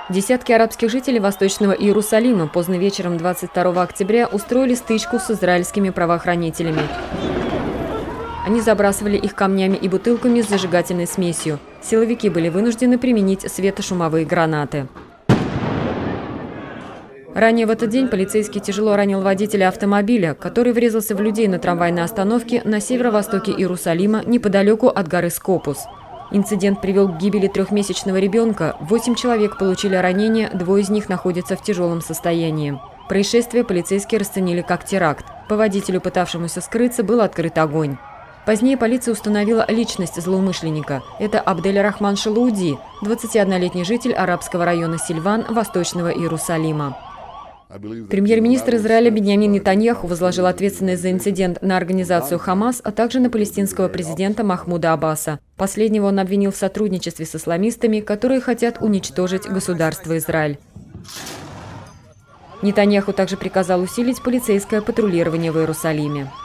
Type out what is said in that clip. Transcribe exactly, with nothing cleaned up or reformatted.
Десятки арабских жителей Восточного Иерусалима поздно вечером двадцать второго октября устроили стычку с израильскими правоохранителями. Они забрасывали их камнями и бутылками с зажигательной смесью. Силовики были вынуждены применить светошумовые гранаты. Ранее в этот день полицейский тяжело ранил водителя автомобиля, который врезался в людей на трамвайной остановке на северо-востоке Иерусалима, неподалеку от горы Скопус. Инцидент привел к гибели трехмесячного ребенка. Восемь человек получили ранения, двое из них находятся в тяжелом состоянии. Происшествие полицейские расценили как теракт. По водителю, пытавшемуся скрыться, был открыт огонь. Позднее полиция установила личность злоумышленника. Это Абдель-Рахман Шалауди, двадцатиоднолетний житель арабского района Сильван, Восточного Иерусалима. Премьер-министр Израиля Биньямин Нетаньяху возложил ответственность за инцидент на организацию «Хамас», а также на палестинского президента Махмуда Аббаса. Последнего он обвинил в сотрудничестве с исламистами, которые хотят уничтожить государство Израиль. Нетаньяху также приказал усилить полицейское патрулирование в Иерусалиме.